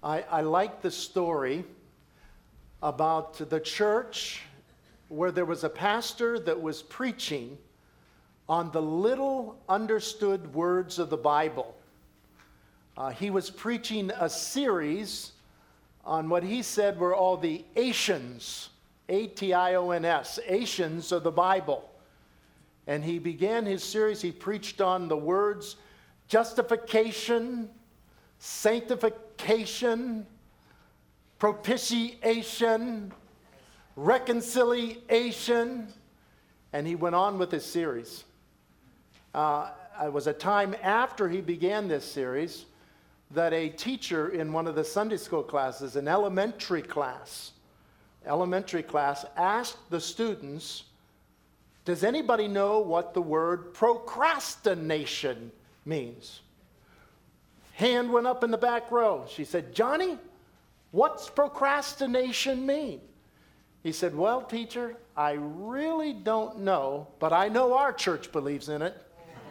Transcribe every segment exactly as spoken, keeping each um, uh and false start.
I, I like the story about the church where there was a pastor that was preaching on the little understood words of the Bible. Uh, he was preaching a series on what he said were all the Ations, A T I O N S, Ations of the Bible. And he began his series, he preached on the words justification, sanctification, propitiation, reconciliation, and he went on with his series. Uh, it was a time after he began this series that a teacher in one of the Sunday school classes, an elementary class, elementary class, asked the students, does anybody know what the word procrastination means? Hand went up in the back row. She said, Johnny, what's procrastination mean? He said, well, teacher, I really don't know, but I know our church believes in it.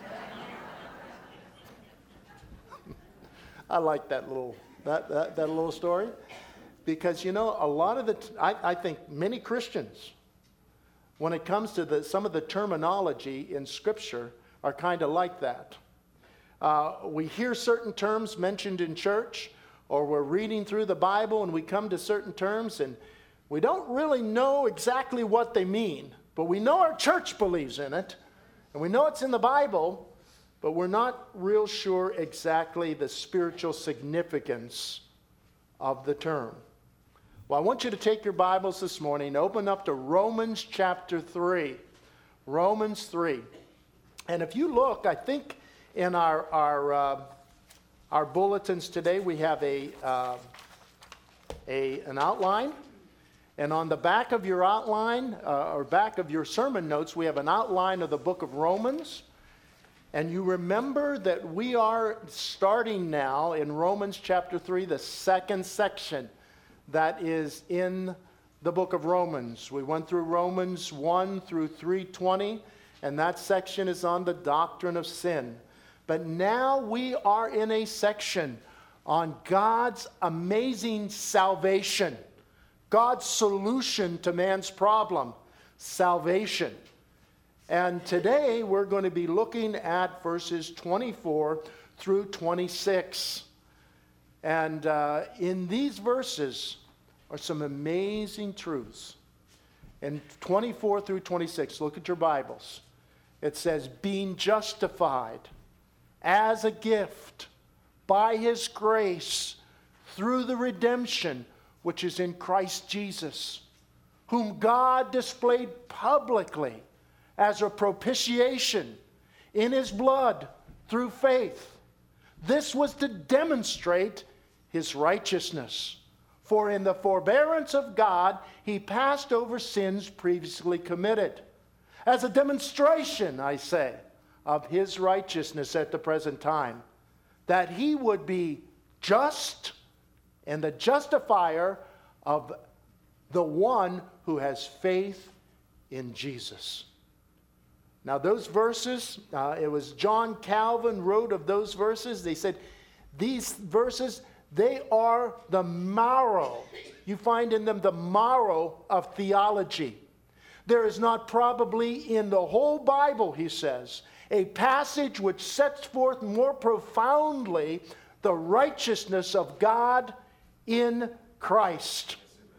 I like that little that, that, that little story because, you know, a lot of the, t- I, I think many Christians, when it comes to the, some of the terminology in Scripture, are kind of like that. Uh, we hear certain terms mentioned in church, or we're reading through the Bible and we come to certain terms and we don't really know exactly what they mean, but we know our church believes in it, and we know it's in the Bible, but we're not real sure exactly the spiritual significance of the term. Well, I want you to take your Bibles this morning, open up to Romans chapter three. Romans three. And if you look, I think in our our, uh, our bulletins today, we have a, uh, a an outline. And on the back of your outline, uh, or back of your sermon notes, we have an outline of the book of Romans. And you remember that we are starting now in Romans chapter three, the second section that is in the book of Romans. We went through Romans one through three twenty, and that section is on the doctrine of sin. But now we are in a section on God's amazing salvation, God's solution to man's problem, salvation. And today we're going to be looking at verses twenty-four through twenty-six. And uh, in these verses are some amazing truths. In twenty-four through twenty-six, look at your Bibles. It says, being justified as a gift by His grace through the redemption which is in Christ Jesus, whom God displayed publicly as a propitiation in His blood through faith. This was to demonstrate His righteousness. For in the forbearance of God, He passed over sins previously committed, as a demonstration, I say, of His righteousness at the present time, that He would be just and the justifier of the one who has faith in Jesus. Now those verses, uh, it was John Calvin wrote of those verses. They said, these verses, they are the marrow. You find in them the marrow of theology. There is not probably in the whole Bible, he says, a passage which sets forth more profoundly the righteousness of God in Christ.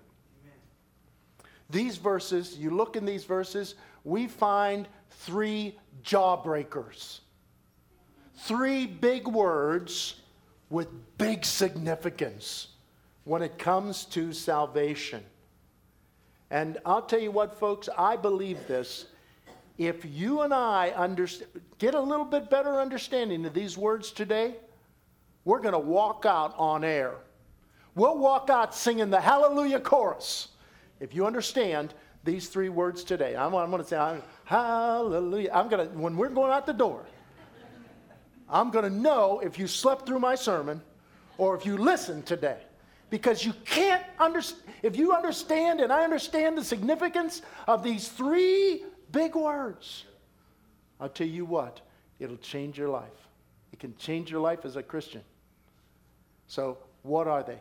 These verses, you look in these verses, we find three jawbreakers. Three big words with big significance when it comes to salvation. And I'll tell you what, folks, I believe this. If you and I understand, get a little bit better understanding of these words today, we're going to walk out on air. We'll walk out singing the Hallelujah chorus. If you understand these three words today, I'm, I'm going to say, I'm, Hallelujah. I'm going to, when we're going out the door, I'm going to know if you slept through my sermon or if you listened today. Because you can't understand, if you understand and I understand the significance of these three big words, I'll tell you what, it'll change your life. It can change your life as a Christian. So what are they?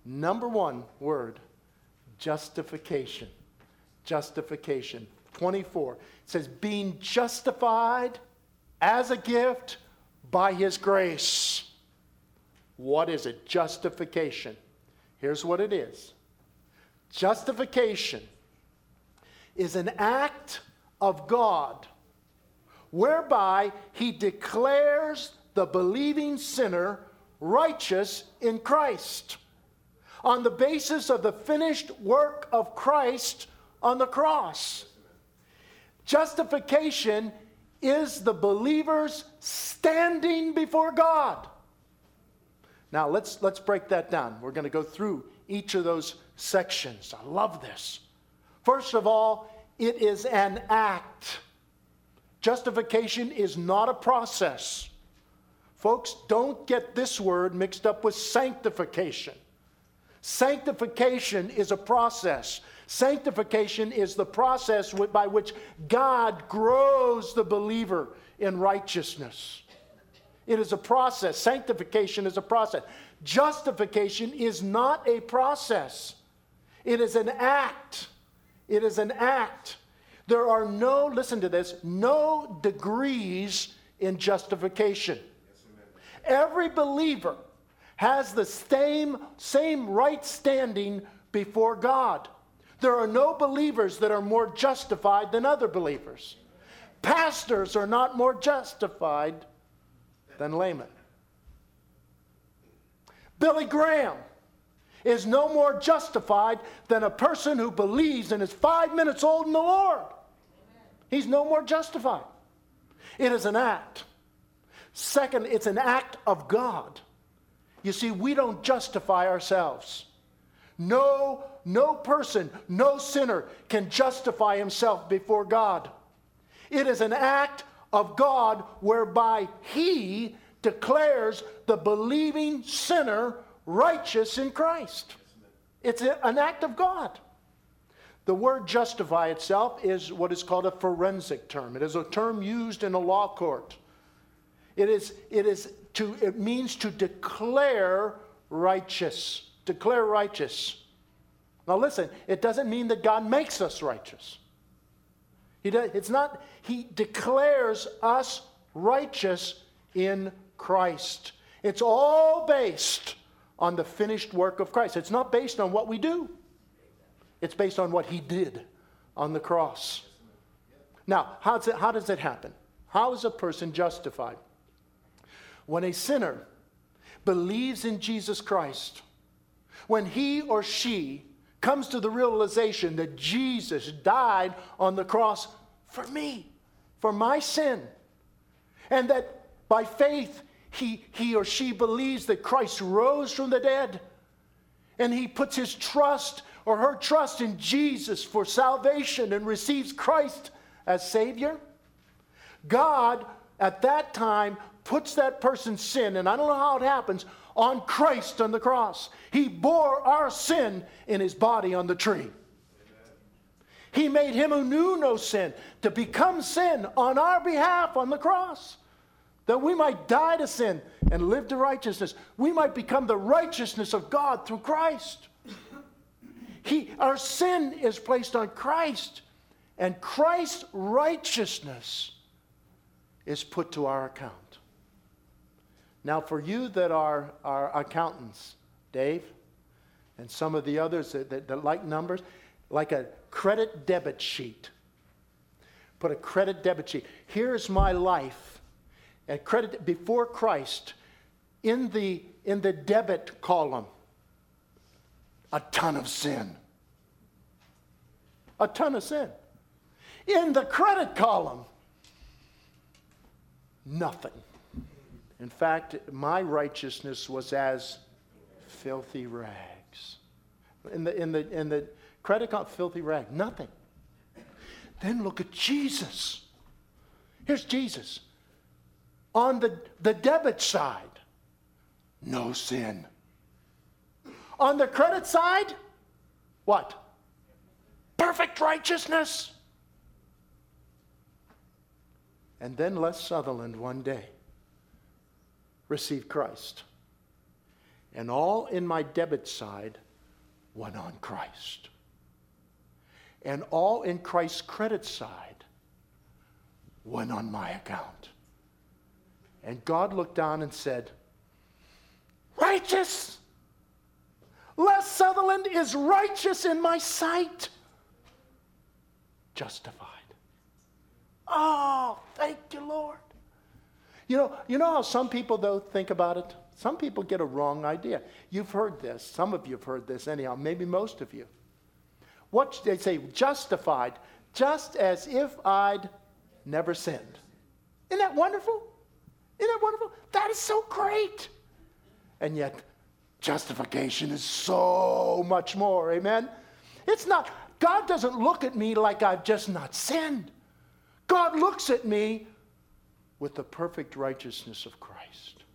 Number one word, justification. Justification. twenty-four. It says, being justified as a gift by his grace. What is it? Justification. Here's what it is. Justification is an act of God whereby he declares the believing sinner righteous in Christ on the basis of the finished work of Christ on the cross. Justification is the believer's standing before God. Now let's let's break that down. We're going to go through each of those sections. I love this. First of all, it is an act. Justification is not a process. Folks, don't get this word mixed up with sanctification. Sanctification is a process. Sanctification is the process by which God grows the believer in righteousness. It is a process. Sanctification is a process. Justification is not a process. It is an act. It is an act. There are no, listen to this, no degrees in justification. Every believer has the same, same right standing before God. There are no believers that are more justified than other believers. Pastors are not more justified than laymen. Billy Graham is no more justified than a person who believes and is five minutes old in the Lord. He's no more justified. It is an act. Second, it's an act of God. You see, we don't justify ourselves. No, no person, no sinner can justify himself before God. It is an act of God whereby he declares the believing sinner righteous in Christ. It's an act of God. The word justify itself is what is called a forensic term. It is a term used in a law court. It is, it is to, it means to declare righteous. Declare righteous. Now listen, it doesn't mean that God makes us righteous. He does, it's not, he declares us righteous in Christ. It's all based on the finished work of Christ. It's not based on what we do. It's based on what he did on the cross. Now, how does it, how does it happen? How is a person justified? When a sinner believes in Jesus Christ, when he or she comes to the realization that Jesus died on the cross for me, for my sin, and that by faith he, he or she believes that Christ rose from the dead, and he puts his trust or her trust in Jesus for salvation and receives Christ as Savior, God at that time puts that person's sin, and I don't know how it happens, on Christ on the cross. He bore our sin in his body on the tree. Amen. He made him who knew no sin to become sin on our behalf on the cross, that we might die to sin and live to righteousness. We might become the righteousness of God through Christ. He, our sin is placed on Christ, and Christ's righteousness is put to our account. Now, for you that are, are accountants, Dave, and some of the others that, that, that like numbers, like a credit debit sheet. Put a credit debit sheet. Here's my life. And credit before Christ, in the, in the debit column, a ton of sin. A ton of sin. In the credit column, nothing. In fact, my righteousness was as filthy rags. In the, in the, in the credit column, filthy rag, nothing. Then look at Jesus. Here's Jesus. On the, the debit side, no sin. On the credit side, what? Perfect righteousness. And then Les Sutherland one day received Christ. And all in my debit side went on Christ. And all in Christ's credit side went on my account. And God looked down and said, righteous. Les Sutherland is righteous in my sight. Justified. Oh, thank you, Lord. You know, you know how some people, though, think about it? Some people get a wrong idea. You've heard this. Some of you have heard this anyhow, maybe most of you. What they say, justified, just as if I'd never sinned. Isn't that wonderful? Isn't that wonderful? That is so great. And yet, justification is so much more, amen? It's not, God doesn't look at me like I've just not sinned. God looks at me with the perfect righteousness of Christ.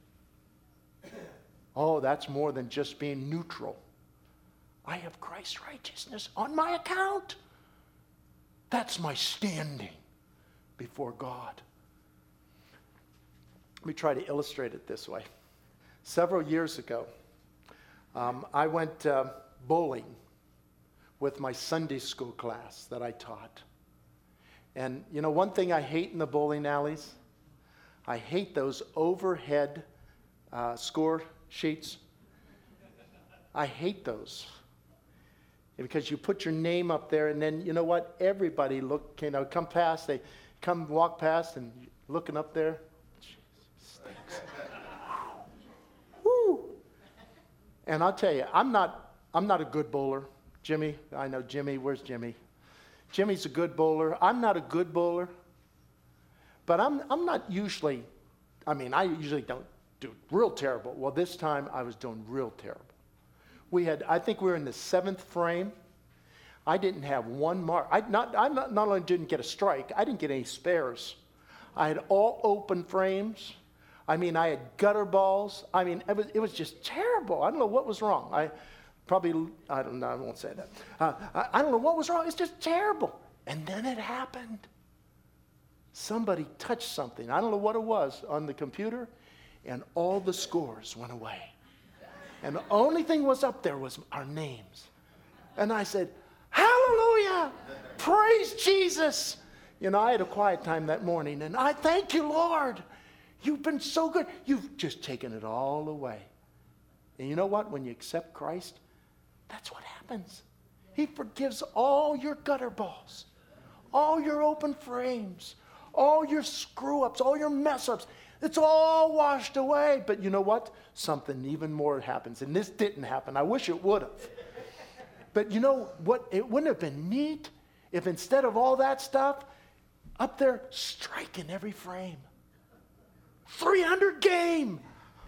Oh, that's more than just being neutral. I have Christ's righteousness on my account. That's my standing before God. Let me try to illustrate it this way. Several years ago, um, I went uh, bowling with my Sunday school class that I taught. And you know, one thing I hate in the bowling alleys, I hate those overhead uh, score sheets. I hate those. Because you put your name up there, and then, you know what? Everybody look, you know, come past, they come walk past and looking up there. Jesus, stinks. Woo! And I'll tell you, I'm not, I'm not a good bowler. Jimmy, I know Jimmy, where's Jimmy? Jimmy's a good bowler. I'm not a good bowler. But I'm, I'm not usually, I mean, I usually don't do real terrible. Well, this time I was doing real terrible. We had, I think we were in the seventh frame. I didn't have one mark. I not, I not, not only didn't get a strike, I didn't get any spares. I had all open frames. I mean, I had gutter balls. I mean, it was, it was just terrible. I don't know what was wrong. I probably, I don't know, I won't say that. Uh, I, I don't know what was wrong. It's just terrible. And then it happened. Somebody touched something. I don't know what it was on the computer, and all the scores went away. And the only thing was up there was our names. And I said, hallelujah, praise Jesus. You know, I had a quiet time that morning, and I thank you, Lord. You've been so good. You've just taken it all away. And you know what? When you accept Christ, that's what happens. He forgives all your gutter balls, all your open frames, all your screw-ups, all your mess-ups. It's all washed away. But you know what? Something even more happens. And this didn't happen. I wish it would have. But you know what? It wouldn't have been neat if instead of all that stuff, up there striking every frame. three hundred game.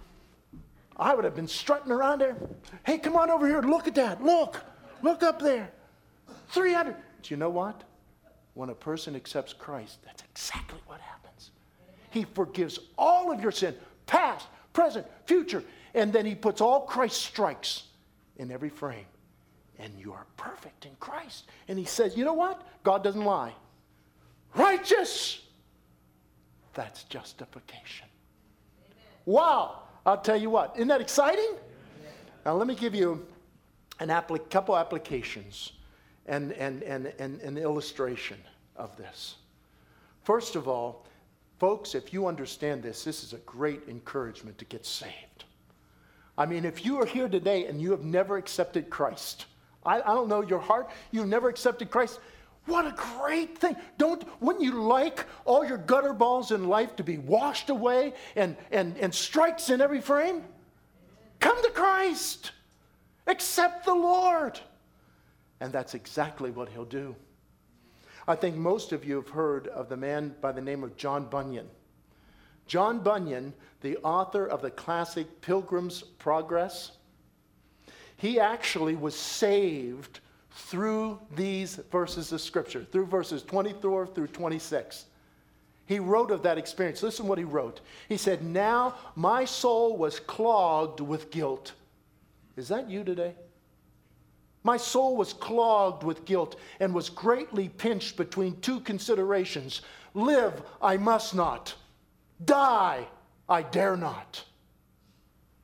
I would have been strutting around there. Hey, come on over here. Look at that. Look. Look up there. three hundred. Do you know what? When a person accepts Christ, that's exactly what happens. He forgives all of your sin, past, present, future, and then he puts all Christ's strikes in every frame. And you are perfect in Christ. And he says, you know what? God doesn't lie. Righteous. That's justification. Amen. Wow. I'll tell you what. Isn't that exciting? Amen. Now let me give you an applic- couple applications and, and, and, and an illustration of this. First of all, folks, if you understand this, this is a great encouragement to get saved. I mean, if you are here today and you have never accepted Christ, I, I don't know your heart, you've never accepted Christ, what a great thing. Don't, wouldn't you like all your gutter balls in life to be washed away and, and, and strikes in every frame? Come to Christ. Accept the Lord. And that's exactly what he'll do. I think most of you have heard of the man by the name of John Bunyan. John Bunyan, the author of the classic Pilgrim's Progress, he actually was saved through these verses of Scripture, through verses twenty-four through twenty-six. He wrote of that experience. Listen what he wrote. He said, now my soul was clogged with guilt. Is that you today? My soul was clogged with guilt and was greatly pinched between two considerations. Live, I must not. Die, I dare not.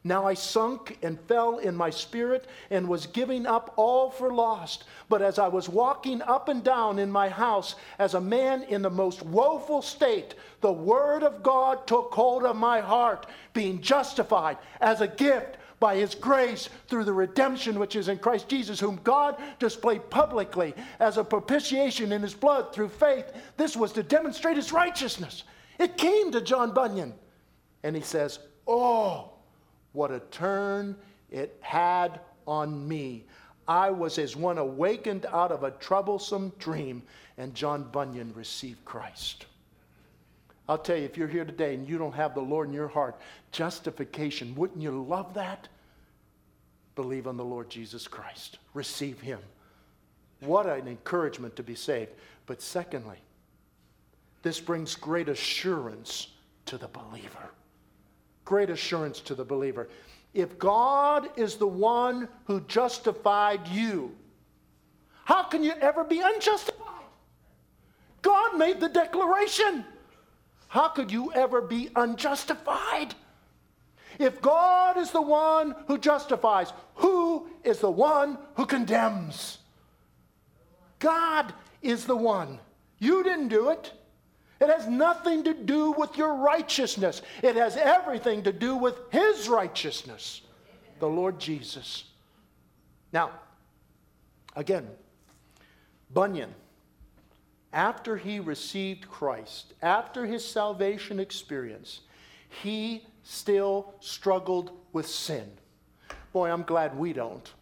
Now I sunk and fell in my spirit and was giving up all for lost. But as I was walking up and down in my house as a man in the most woeful state, the word of God took hold of my heart, being justified as a gift by his grace through the redemption which is in Christ Jesus, whom God displayed publicly as a propitiation in his blood through faith. This was to demonstrate his righteousness. It came to John Bunyan. And he says, oh, what a turn it had on me. I was as one awakened out of a troublesome dream, and John Bunyan received Christ. I'll tell you, if you're here today and you don't have the Lord in your heart, justification, wouldn't you love that? Believe on the Lord Jesus Christ. Receive him. What an encouragement to be saved. But secondly, this brings great assurance to the believer. Great assurance to the believer. If God is the one who justified you, how can you ever be unjustified? God made the declaration. How could you ever be unjustified? If God is the one who justifies, who is the one who condemns? God is the one. You didn't do it. It has nothing to do with your righteousness. It has everything to do with his righteousness, the Lord Jesus. Now, again, Bunyan, after he received Christ, after his salvation experience, he still struggled with sin. Boy, I'm glad we don't.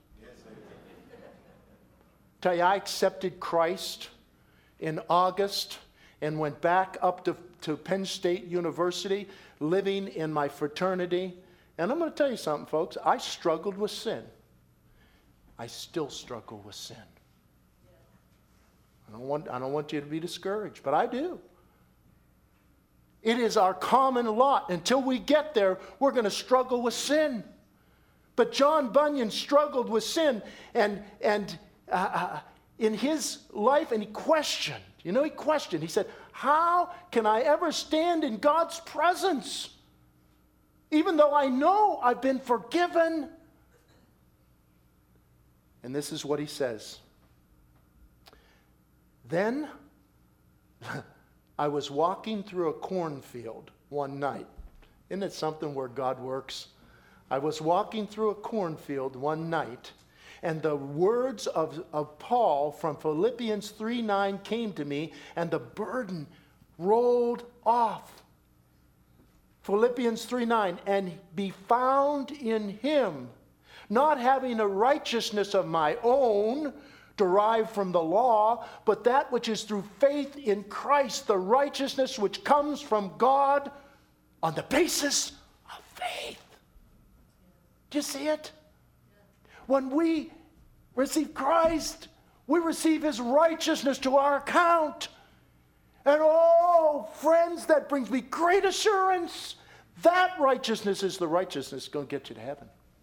Tell you, I accepted Christ in August and went back up to, to Penn State University, living in my fraternity. And I'm going to tell you something, folks. I struggled with sin. I still struggle with sin. I don't want, I don't want you to be discouraged, but I do. It is our common lot. Until we get there, we're going to struggle with sin. But John Bunyan struggled with sin, and, and uh, in his life, and he questioned. You know, he questioned. He said, how can I ever stand in God's presence? Even though I know I've been forgiven. And this is what he says. Then I was walking through a cornfield one night. Isn't it something where God works? I was walking through a cornfield one night, and the words of, of Paul from Philippians three nine came to me, and the burden rolled off. Philippians three nine, and be found in him, not having a righteousness of my own, derived from the law, but that which is through faith in Christ, the righteousness which comes from God on the basis of faith. Do you see it? When we receive Christ, we receive his righteousness to our account. And oh, friends, that brings me great assurance. That righteousness is the righteousness going to get you to heaven.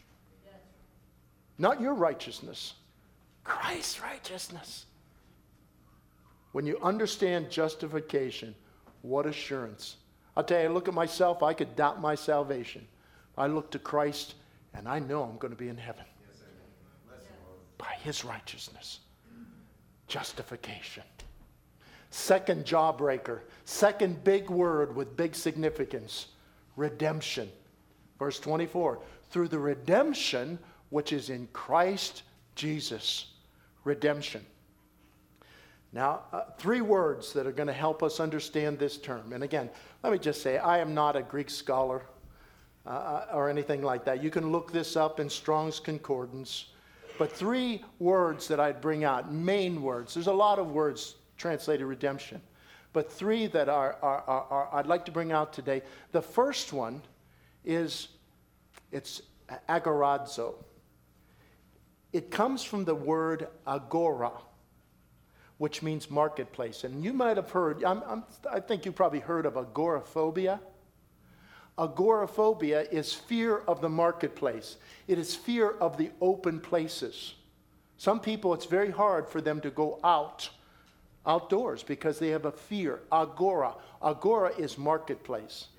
Not your righteousness. Christ's righteousness. When you understand justification, what assurance. I'll tell you, I look at myself, I could doubt my salvation. I look to Christ, and I know I'm going to be in heaven. By his righteousness. Justification. Second jawbreaker. Second big word with big significance. Redemption. Verse twenty-four. Through the redemption which is in Christ Jesus. Redemption. Now, uh, three words that are going to help us understand this term. And again, let me just say, I am not a Greek scholar uh, or anything like that. You can look this up in Strong's Concordance. But three words that I'd bring out, main words. There's a lot of words translated redemption. But three that are, are, are, are I'd like to bring out today. The first one is, it's agorazo. It comes from the word agora, which means marketplace. And you might have heard, I'm, I'm, I think you probably heard of agoraphobia. Agoraphobia is fear of the marketplace. It is fear of the open places. Some people, it's very hard for them to go out, outdoors, because they have a fear. Agora. Agora is marketplace.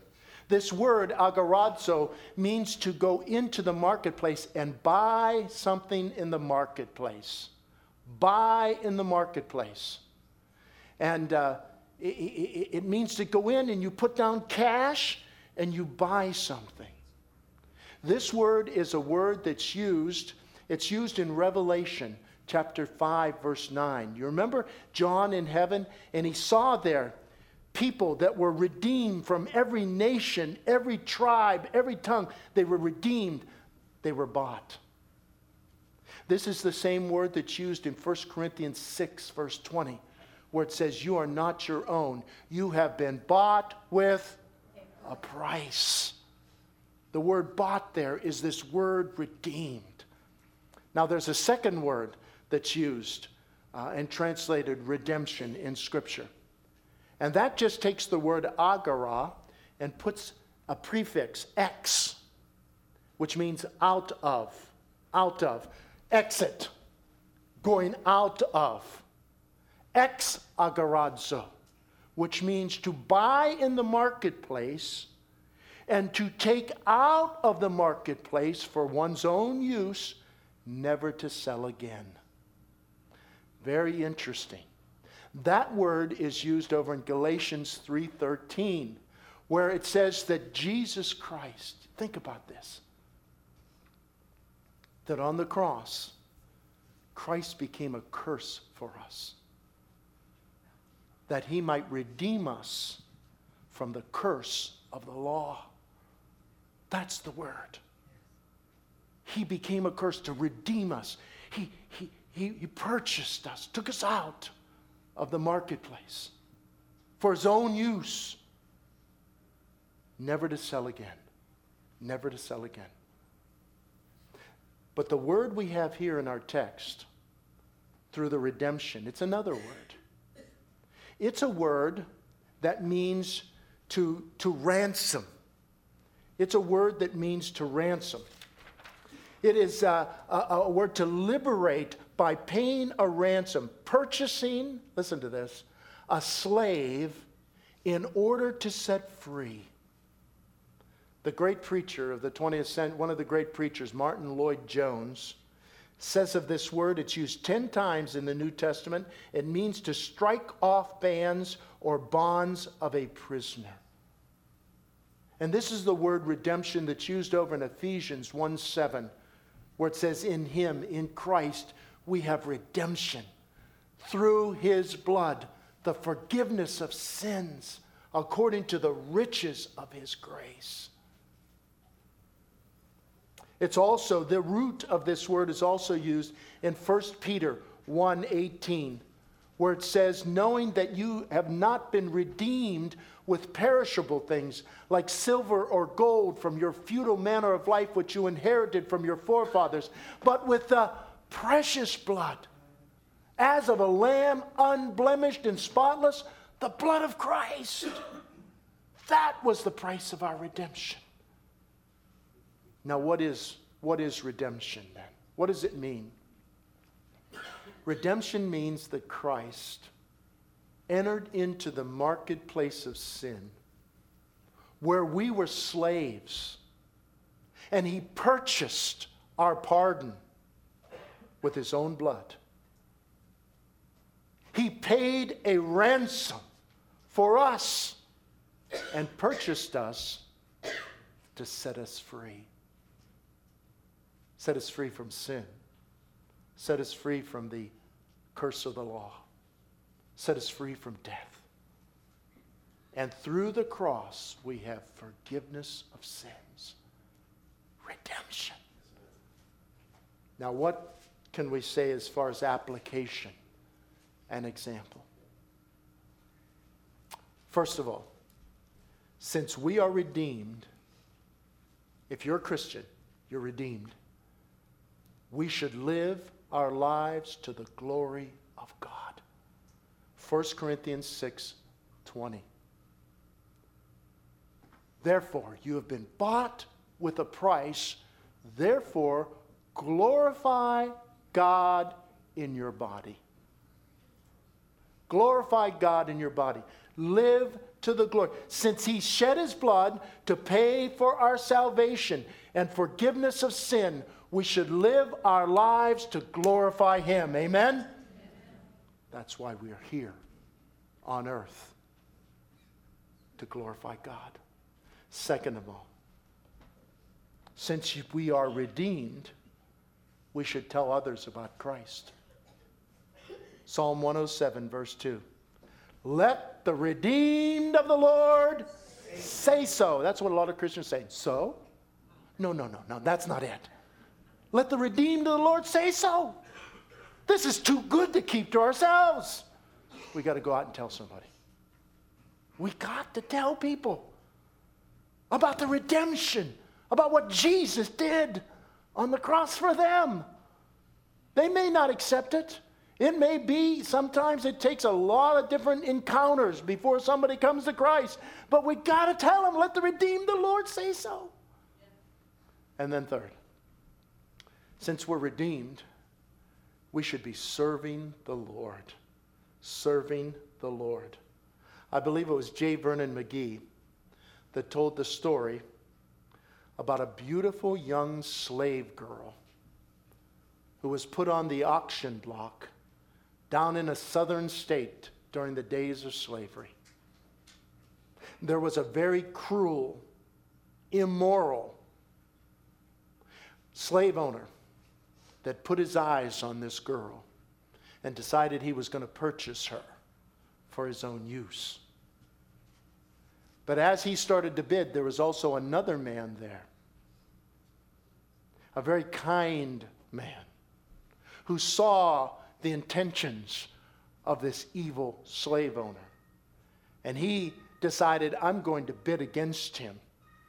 This word, agorazo, means to go into the marketplace and buy something in the marketplace. Buy in the marketplace. And uh, it, it, it means to go in and you put down cash and you buy something. This word is a word that's used, it's used in Revelation chapter five, verse nine. You remember John in heaven? And he saw there people that were redeemed from every nation, every tribe, every tongue. They were redeemed. They were bought. This is the same word that's used in First Corinthians six, verse twenty, where it says, you are not your own. You have been bought with a price. The word bought there is this word redeemed. Now there's a second word that's used uh, and translated redemption in Scripture. And that just takes the word agora and puts a prefix, ex, which means out of, out of, exit, going out of. Ex agorazo, which means to buy in the marketplace and to take out of the marketplace for one's own use, never to sell again. Very interesting. That word is used over in Galatians three thirteen, where it says that Jesus Christ, think about this, that on the cross, Christ became a curse for us, that he might redeem us from the curse of the law. That's the word. He became a curse to redeem us. He, he, he, he purchased us, took us out of the marketplace for his own use, never to sell again. Never to sell again. But the word we have here in our text, through the redemption, it's another word. It's a word that means to, to ransom. It's a word that means to ransom. It is a, a, a word to liberate by paying a ransom, purchasing, listen to this, a slave in order to set free. The great preacher of the twentieth century, one of the great preachers, Martin Lloyd-Jones, says of this word, it's used ten times in the New Testament. It means to strike off bands or bonds of a prisoner. And this is the word redemption that's used over in Ephesians one seven, where it says, in him, in Christ, we have redemption through his blood, the forgiveness of sins according to the riches of his grace. It's also, the root of this word is also used in First Peter one eighteen, where it says, knowing that you have not been redeemed with perishable things like silver or gold from your futile manner of life which you inherited from your forefathers, but with the precious blood, as of a lamb unblemished and spotless, the blood of Christ. That was the price of our redemption. Now, what is, what is redemption then? What does it mean? Redemption means that Christ entered into the marketplace of sin, where we were slaves, and he purchased our pardon with his own blood. He paid a ransom for us and purchased us to set us free. Set us free from sin. Set us free from the curse of the law. Set us free from death. And through the cross, we have forgiveness of sins. Redemption. Now, what can we say as far as application and example? First of all, since we are redeemed, if you're a Christian, you're redeemed. We should live our lives to the glory of God. First Corinthians six twenty. Therefore, you have been bought with a price. Therefore, glorify God in your body. Glorify God in your body. Live to the glory. Since he shed his blood to pay for our salvation and forgiveness of sin, we should live our lives to glorify him. Amen? Amen. That's why we are here on earth, to glorify God. Second of all, since we are redeemed, we should tell others about Christ. Psalm one oh seven, verse two. Let the redeemed of the Lord say so. That's what a lot of Christians say. So? No, no, no, no, that's not it. Let the redeemed of the Lord say so. This is too good to keep to ourselves. We got to go out and tell somebody. We got to tell people about the redemption, about what Jesus did on the cross for them. They may not accept it. It may be, sometimes it takes a lot of different encounters before somebody comes to Christ. But we got to tell them, let the redeemed of the Lord say so. And then third, since we're redeemed, we should be serving the Lord. Serving the Lord. I believe it was J. Vernon McGee that told the story about a beautiful young slave girl who was put on the auction block down in a southern state during the days of slavery. There was a very cruel, immoral slave owner that put his eyes on this girl and decided he was going to purchase her for his own use. But as he started to bid, there was also another man there, a very kind man, who saw the intentions of this evil slave owner. And he decided, I'm going to bid against him.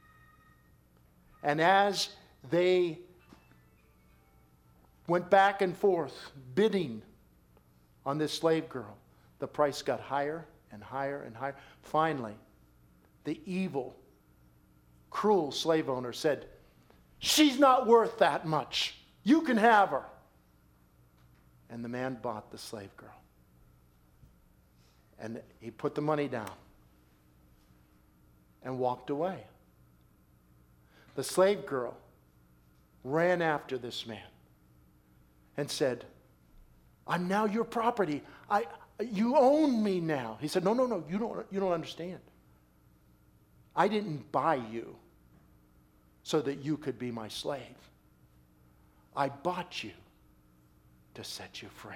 And as they went back and forth bidding on this slave girl, the price got higher and higher and higher. Finally, the evil, cruel slave owner said, she's not worth that much. You can have her. And the man bought the slave girl. And he put the money down and walked away. The slave girl ran after this man and said, I'm now your property. I, you own me now. He said, no, no, no, you don't, you don't understand. I didn't buy you so that you could be my slave. I bought you to set you free.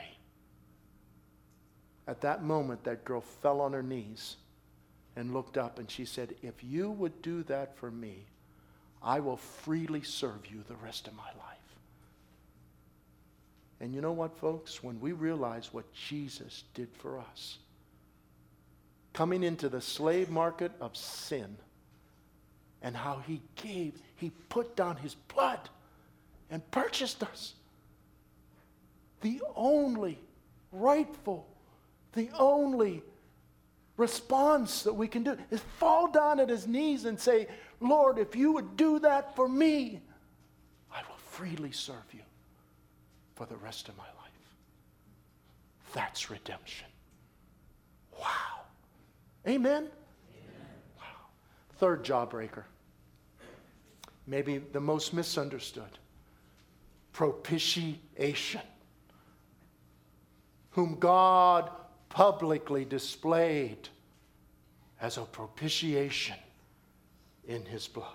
At that moment, that girl fell on her knees and looked up, and she said, if you would do that for me, I will freely serve you the rest of my life. And you know what, folks? When we realize what Jesus did for us, coming into the slave market of sin, and how he gave, he put down his blood and purchased us. The only rightful, the only response that we can do is fall down at his knees and say, Lord, if you would do that for me, I will freely serve you for the rest of my life. That's redemption. Wow. Amen? Amen. Wow. Third jawbreaker. Maybe the most misunderstood. Propitiation. Whom God publicly displayed as a propitiation in his blood.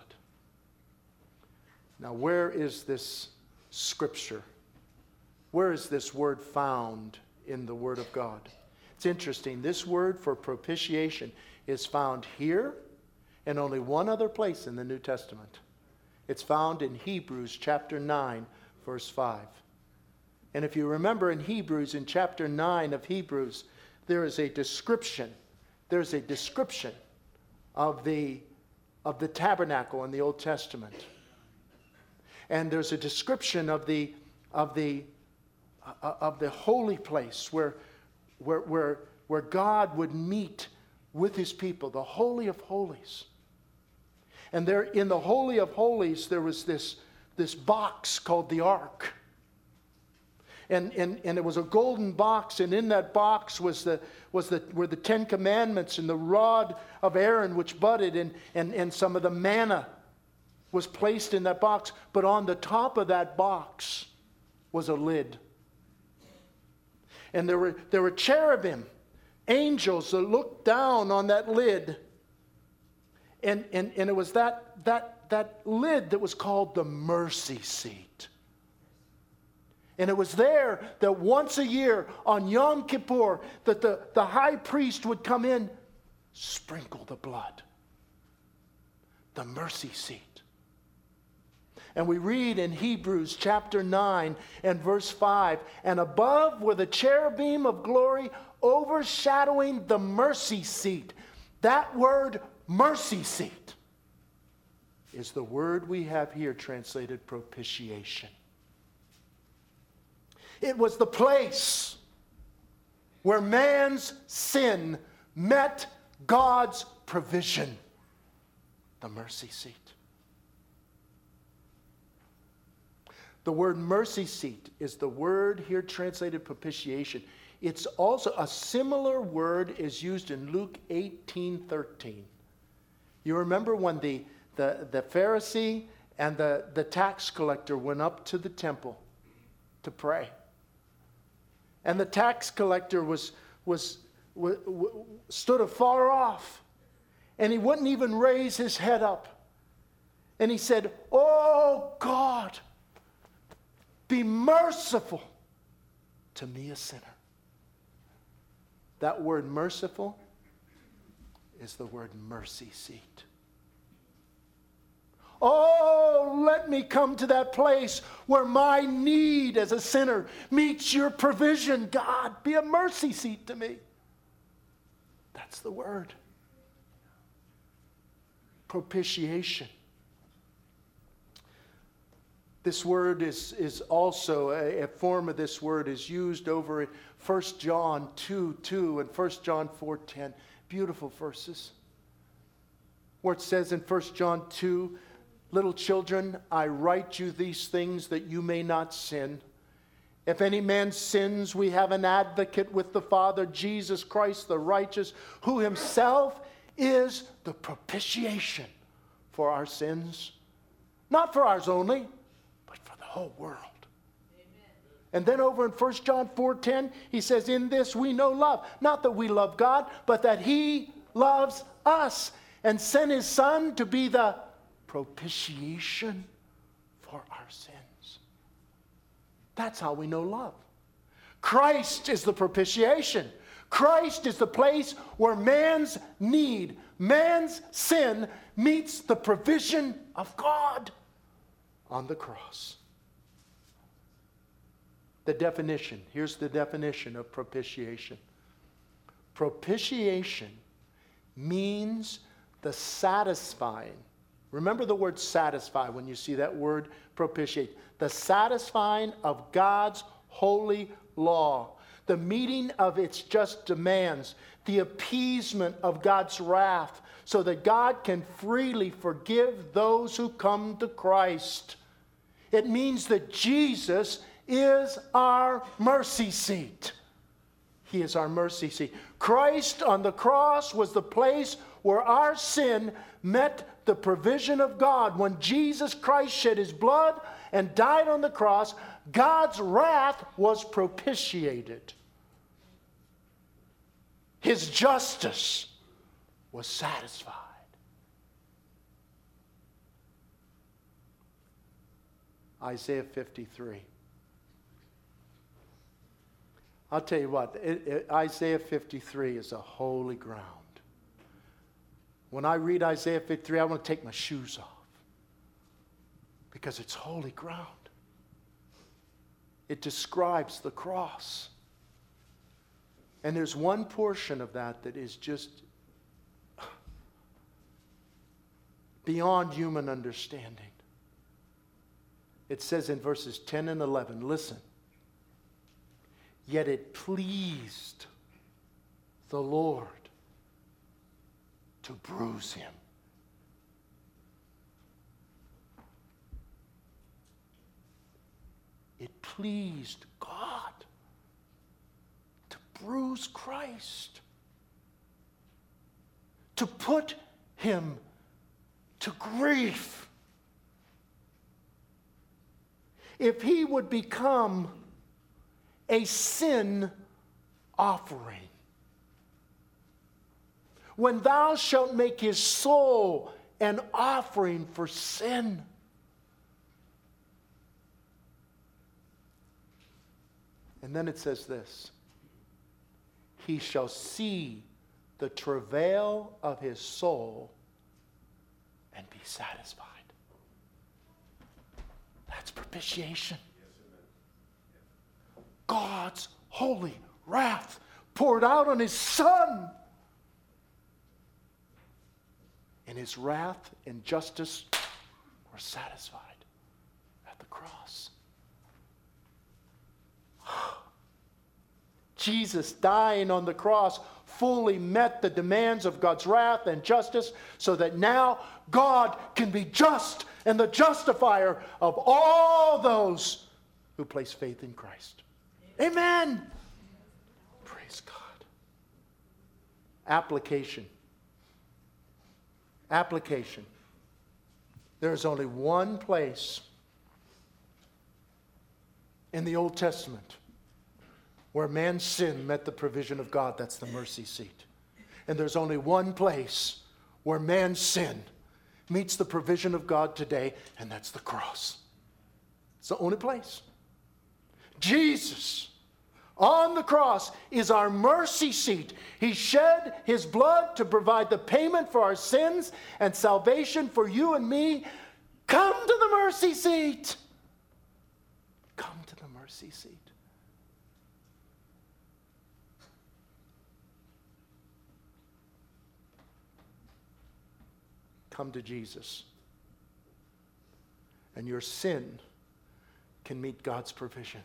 Now, where is this scripture? Where is this word found in the Word of God? It's interesting. This word for propitiation is found here and only one other place in the New Testament. It's found in Hebrews chapter nine, verse five. And if you remember in Hebrews, in chapter nine of Hebrews, there is a description. There's a description of the, of the tabernacle in the Old Testament. And there's a description of the, of the, uh, of the holy place where, where, where, where God would meet with his people, the Holy of Holies. And there in the Holy of Holies, there was this, this box called the Ark. and, and, and it was a golden box, and in that box was the, was the, were the Ten Commandments and the rod of Aaron which budded, and, and, and some of the manna was placed in that box. But on the top of that box was a lid. And there were, there were cherubim, angels that looked down on that lid. And, and, and it was that, that, that lid that was called the mercy seat. And it was there that once a year on Yom Kippur, that the, the high priest would come in, sprinkle the blood. The mercy seat. And we read in Hebrews chapter nine and verse five, and above were the cherubim of glory overshadowing the mercy seat. That word, mercy seat, is the word we have here translated propitiation. It was the place where man's sin met God's provision. The mercy seat. The word mercy seat is the word here translated propitiation. It's also a similar word is used in Luke eighteen thirteen. You remember when the, the, the Pharisee and the, the tax collector went up to the temple to pray. And the tax collector was, was, was, was stood afar off. And he wouldn't even raise his head up. And he said, "Oh God, be merciful to me, a sinner." That word merciful is the word mercy seat. Oh, let me come to that place where my need as a sinner meets your provision. God, be a mercy seat to me. That's the word. Propitiation. This word is, is also, a, a form of this word is used over in First John two two and First John four ten. Beautiful verses. Where it says in First John two, "Little children, I write you these things that you may not sin. If any man sins, we have an advocate with the Father, Jesus Christ the righteous, who himself is the propitiation for our sins." Not for ours only, but for the whole world. Amen. And then over in First John four ten, he says, "In this we know love. Not that we love God, but that he loves us and sent his Son to be the propitiation for our sins." That's how we know love. Christ is the propitiation. Christ is the place where man's need, man's sin meets the provision of God on the cross. The definition, here's the definition of propitiation. Propitiation means the satisfying. Remember the word satisfy when you see that word propitiate. The satisfying of God's holy law. The meeting of its just demands. The appeasement of God's wrath so that God can freely forgive those who come to Christ. It means that Jesus is our mercy seat. He is our mercy seat. Christ on the cross was the place where our sin met the provision of God. When Jesus Christ shed his blood and died on the cross, God's wrath was propitiated. His justice was satisfied. Isaiah fifty-three. I'll tell you what, it, it, Isaiah fifty-three is a holy ground. When I read Isaiah fifty-three, I want to take my shoes off because it's holy ground. It describes the cross. And there's one portion of that that is just beyond human understanding. It says in verses ten and eleven, listen. "Yet it pleased the Lord to bruise him." It pleased God bruise Christ, to put him to grief. If he would become a sin offering. When thou shalt make his soul an offering for sin. And then it says this, he shall see the travail of his soul and be satisfied. That's propitiation. God's holy wrath poured out on his Son. And his wrath and justice were satisfied at the cross. Jesus dying on the cross fully met the demands of God's wrath and justice so that now God can be just and the justifier of all those who place faith in Christ. Amen. Praise God. Application. Application. There is only one place in the Old Testament where man's sin met the provision of God. That's the mercy seat. And there's only one place where man's sin meets the provision of God today, and that's the cross. It's the only place. Jesus on the cross is our mercy seat. He shed his blood to provide the payment for our sins and salvation for you and me. Come to the mercy seat. Come to the mercy seat. Come to Jesus. And your sin can meet God's provision.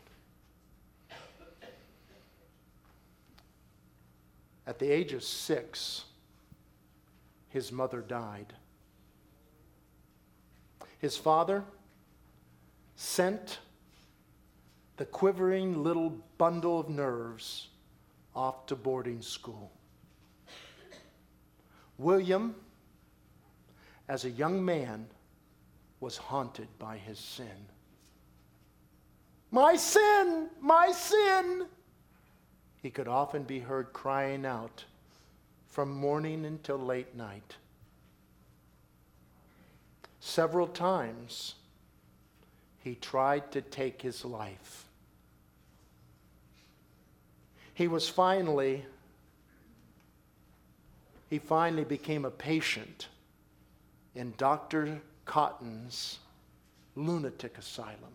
At the age of six, his mother died. His father sent the quivering little bundle of nerves off to boarding school. William, as a young man, was haunted by his sin. My sin, my sin. He could often be heard crying out from morning until late night. Several times he tried to take his life. He was finally, he finally became a patient in Doctor Cotton's lunatic asylum.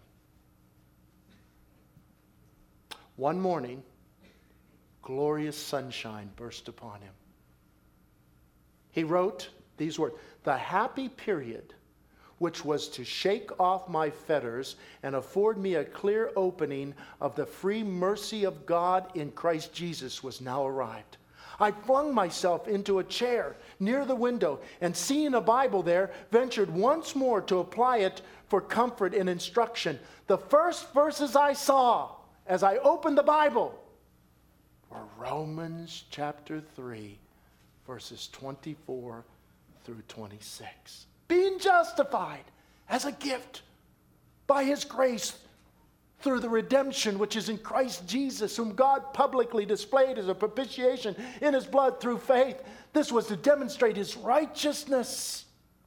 One morning, glorious sunshine burst upon him. He wrote these words, "The happy period which was to shake off my fetters and afford me a clear opening of the free mercy of God in Christ Jesus was now arrived. I flung myself into a chair near the window and seeing a Bible there, ventured once more to apply it for comfort and instruction. The first verses I saw as I opened the Bible were Romans chapter three, verses twenty-four through twenty-six. Being justified as a gift by his grace through the redemption which is in Christ Jesus, whom God publicly displayed as a propitiation in his blood through faith. This was to demonstrate his righteousness.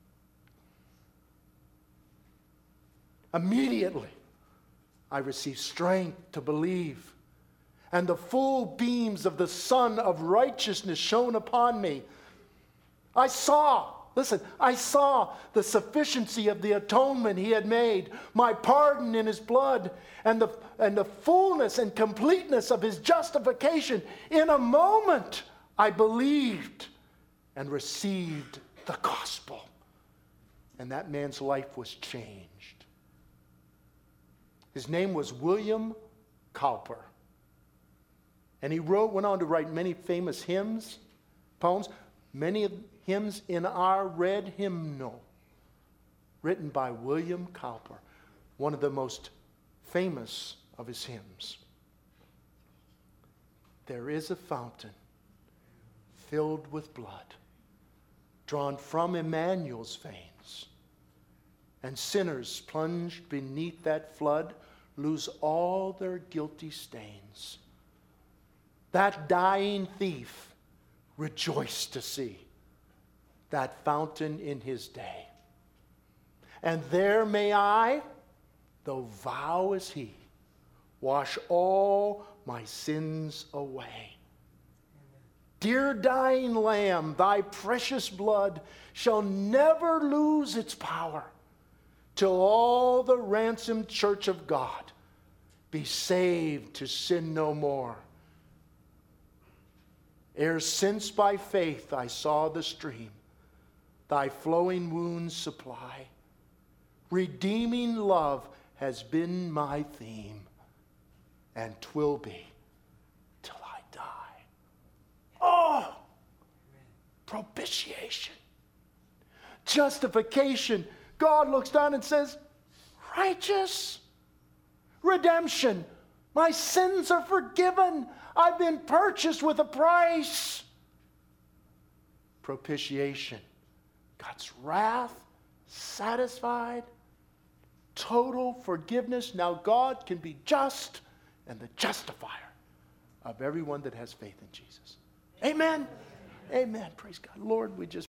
Immediately, I received strength to believe, and the full beams of the Sun of righteousness shone upon me. I saw Listen, I saw the sufficiency of the atonement he had made, my pardon in his blood, and the, and the fullness and completeness of his justification. In a moment, I believed and received the gospel. And that man's life was changed. His name was William Cowper. And he wrote, went on to write many famous hymns, poems, many of hymns in our red hymnal, written by William Cowper, one of the most famous of his hymns. there is a fountain filled with blood, drawn from Emmanuel's veins. And sinners plunged beneath that flood lose all their guilty stains. That dying thief rejoiced to see that fountain in his day. And there may I, though vow as he, wash all my sins away. Dear dying Lamb, thy precious blood shall never lose its power till all the ransomed church of God be saved to sin no more. Ere since by faith I saw the stream, thy flowing wounds supply, redeeming love has been my theme, and 'twill be till I die. Oh! Propitiation. Justification. God looks down and says, righteous. Redemption. My sins are forgiven. I've been purchased with a price. Propitiation. God's wrath satisfied. Total forgiveness. Now God can be just and the justifier of everyone that has faith in Jesus. Amen. Amen. Praise God. Lord, we just